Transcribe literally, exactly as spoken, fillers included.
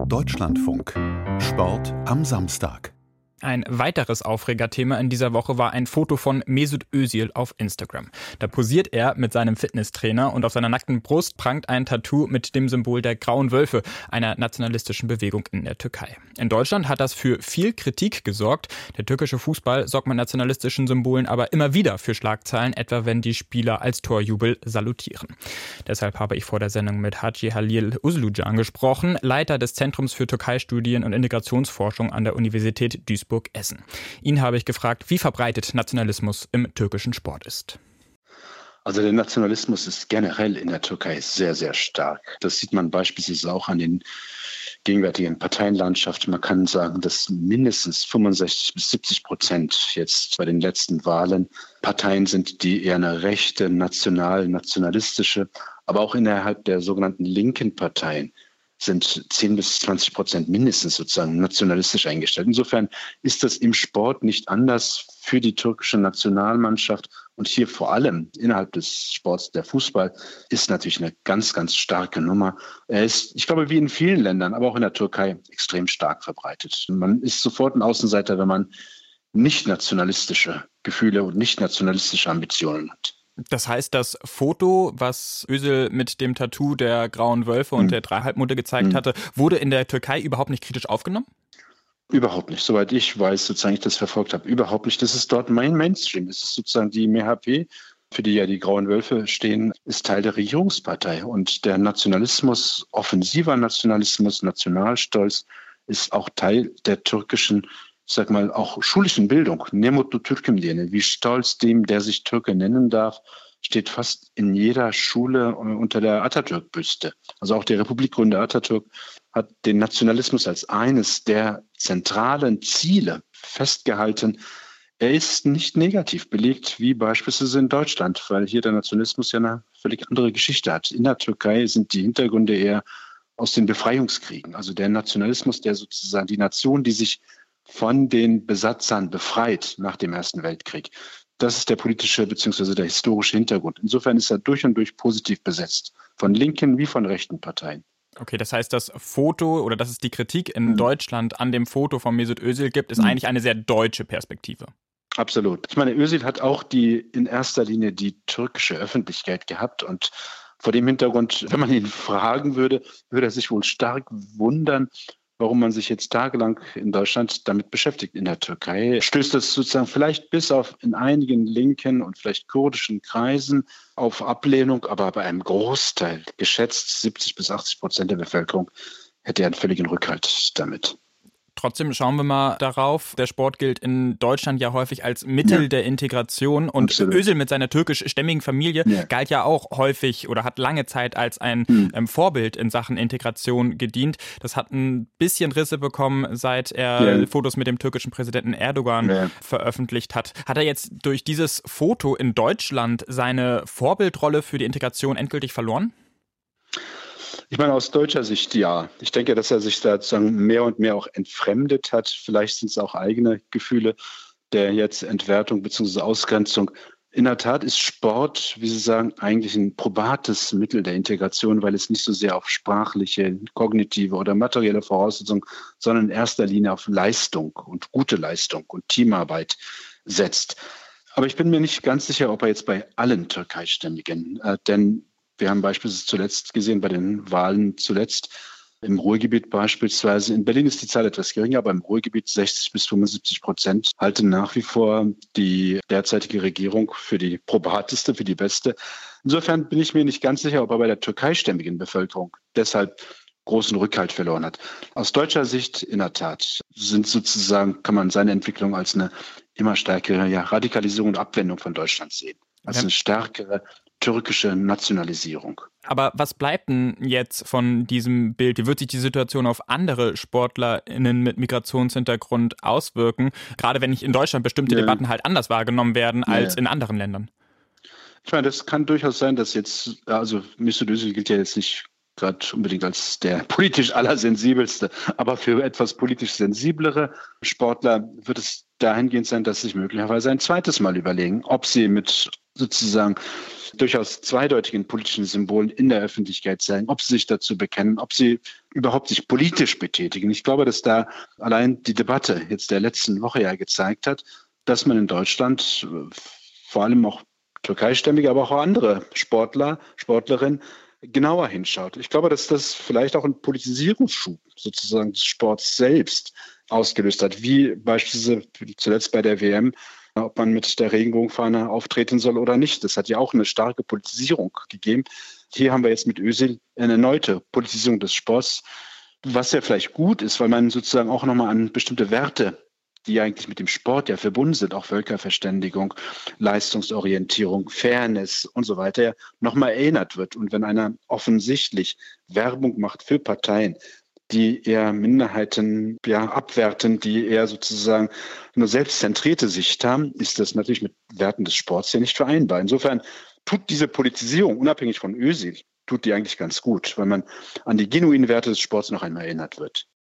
Deutschlandfunk. Sport am Samstag. Ein weiteres Aufregerthema in dieser Woche war ein Foto von Mesut Özil auf Instagram. Da posiert er mit seinem Fitnesstrainer und auf seiner nackten Brust prangt ein Tattoo mit dem Symbol der Grauen Wölfe, einer nationalistischen Bewegung in der Türkei. In Deutschland hat das für viel Kritik gesorgt. Der türkische Fußball sorgt mit nationalistischen Symbolen aber immer wieder für Schlagzeilen, etwa wenn die Spieler als Torjubel salutieren. Deshalb habe ich vor der Sendung mit Hacı Halil Uslucan gesprochen, Leiter des Zentrums für Türkei-Studien und Integrationsforschung an der Universität Duisburg. Essen. Ihn habe ich gefragt, wie verbreitet Nationalismus im türkischen Sport ist. Also der Nationalismus ist generell in der Türkei sehr, sehr stark. Das sieht man beispielsweise auch an den gegenwärtigen Parteienlandschaften. Man kann sagen, dass mindestens fünfundsechzig bis siebzig Prozent jetzt bei den letzten Wahlen Parteien sind, die eher eine rechte, national, nationalistische, aber auch innerhalb der sogenannten linken Parteien sind zehn bis zwanzig Prozent mindestens sozusagen nationalistisch eingestellt. Insofern ist das im Sport nicht anders für die türkische Nationalmannschaft. Und hier vor allem innerhalb des Sports, der Fußball, ist natürlich eine ganz, ganz starke Nummer. Er ist, ich glaube, wie in vielen Ländern, aber auch in der Türkei, extrem stark verbreitet. Man ist sofort ein Außenseiter, wenn man nicht nationalistische Gefühle und nicht nationalistische Ambitionen hat. Das heißt, das Foto, was Özil mit dem Tattoo der Grauen Wölfe und mhm. der Dreihalbmutter gezeigt mhm. hatte, wurde in der Türkei überhaupt nicht kritisch aufgenommen? Überhaupt nicht. Soweit ich weiß, sozusagen ich das verfolgt habe, überhaupt nicht. Das ist dort mein Mainstream. Das ist sozusagen die M H P, für die ja die Grauen Wölfe stehen, ist Teil der Regierungspartei. Und der Nationalismus, offensiver Nationalismus, Nationalstolz, ist auch Teil der türkischen, ich sag mal, auch schulischen Bildung. Ne mutlu Türk'üm diyene, wie stolz dem, der sich Türke nennen darf, steht fast in jeder Schule unter der Atatürk-Büste. Also auch der Republikgründer Atatürk hat den Nationalismus als eines der zentralen Ziele festgehalten. Er ist nicht negativ belegt, wie beispielsweise in Deutschland, weil hier der Nationalismus ja eine völlig andere Geschichte hat. In der Türkei sind die Hintergründe eher aus den Befreiungskriegen. Also der Nationalismus, der sozusagen die Nation, die sich von den Besatzern befreit nach dem Ersten Weltkrieg. Das ist der politische bzw. der historische Hintergrund. Insofern ist er durch und durch positiv besetzt, von linken wie von rechten Parteien. Okay, das heißt, das Foto oder dass es die Kritik in mhm. Deutschland an dem Foto von Mesut Özil gibt, ist mhm. eigentlich eine sehr deutsche Perspektive. Absolut. Ich meine, Özil hat auch die in erster Linie die türkische Öffentlichkeit gehabt und vor dem Hintergrund, wenn man ihn fragen würde, würde er sich wohl stark wundern, warum man sich jetzt tagelang in Deutschland damit beschäftigt. In der Türkei stößt das sozusagen vielleicht bis auf in einigen linken und vielleicht kurdischen Kreisen auf Ablehnung, aber bei einem Großteil, geschätzt siebzig bis achtzig Prozent der Bevölkerung, hätte er einen völligen Rückhalt damit. Trotzdem schauen wir mal darauf. Der Sport gilt in Deutschland ja häufig als Mittel ja. der Integration. Und Absolut. Özil mit seiner türkischstämmigen Familie ja. galt ja auch häufig oder hat lange Zeit als ein hm. ähm, Vorbild in Sachen Integration gedient. Das hat ein bisschen Risse bekommen, seit er ja. Fotos mit dem türkischen Präsidenten Erdogan ja. veröffentlicht hat. Hat er jetzt durch dieses Foto in Deutschland seine Vorbildrolle für die Integration endgültig verloren? Ich meine, aus deutscher Sicht ja. Ich denke, dass er sich da sozusagen mehr und mehr auch entfremdet hat. Vielleicht sind es auch eigene Gefühle der jetzt Entwertung bzw. Ausgrenzung. In der Tat ist Sport, wie Sie sagen, eigentlich ein probates Mittel der Integration, weil es nicht so sehr auf sprachliche, kognitive oder materielle Voraussetzungen, sondern in erster Linie auf Leistung und gute Leistung und Teamarbeit setzt. Aber ich bin mir nicht ganz sicher, ob er jetzt bei allen Türkeistämmigen, äh, denn wir haben beispielsweise zuletzt gesehen, bei den Wahlen zuletzt im Ruhrgebiet beispielsweise, in Berlin ist die Zahl etwas geringer, aber im Ruhrgebiet sechzig bis fünfundsiebzig Prozent halten nach wie vor die derzeitige Regierung für die probateste, für die beste. Insofern bin ich mir nicht ganz sicher, ob er bei der türkeistämmigen Bevölkerung deshalb großen Rückhalt verloren hat. Aus deutscher Sicht in der Tat sind sozusagen, kann man seine Entwicklung als eine immer stärkere ja, Radikalisierung und Abwendung von Deutschland sehen. Als eine stärkere türkische Nationalisierung. Aber was bleibt denn jetzt von diesem Bild? Wie wird sich die Situation auf andere SportlerInnen mit Migrationshintergrund auswirken? Gerade wenn nicht in Deutschland bestimmte ja. Debatten halt anders wahrgenommen werden als ja. in anderen Ländern. Ich meine, das kann durchaus sein, dass jetzt, also Mesut Özil gilt ja jetzt nicht gerade unbedingt als der politisch allersensibelste, aber für etwas politisch sensiblere Sportler wird es dahingehend sein, dass sie sich möglicherweise ein zweites Mal überlegen, ob sie mit sozusagen durchaus zweideutigen politischen Symbolen in der Öffentlichkeit zeigen, ob sie sich dazu bekennen, ob sie überhaupt sich politisch betätigen. Ich glaube, dass da allein die Debatte jetzt der letzten Woche ja gezeigt hat, dass man in Deutschland vor allem auch türkeistämmige, aber auch andere Sportler, Sportlerinnen genauer hinschaut. Ich glaube, dass das vielleicht auch einen Politisierungsschub sozusagen des Sports selbst ausgelöst hat, wie beispielsweise zuletzt bei der W M, ob man mit der Regenbogenfahne auftreten soll oder nicht. Das hat ja auch eine starke Politisierung gegeben. Hier haben wir jetzt mit Özil eine erneute Politisierung des Sports, was ja vielleicht gut ist, weil man sozusagen auch nochmal an bestimmte Werte, die eigentlich mit dem Sport ja verbunden sind, auch Völkerverständigung, Leistungsorientierung, Fairness und so weiter, nochmal erinnert wird. Und wenn einer offensichtlich Werbung macht für Parteien, die eher Minderheiten ja, abwerten, die eher sozusagen eine selbstzentrierte Sicht haben, ist das natürlich mit Werten des Sports ja nicht vereinbar. Insofern tut diese Politisierung, unabhängig von Özil, tut die eigentlich ganz gut, weil man an die genuinen Werte des Sports noch einmal erinnert wird.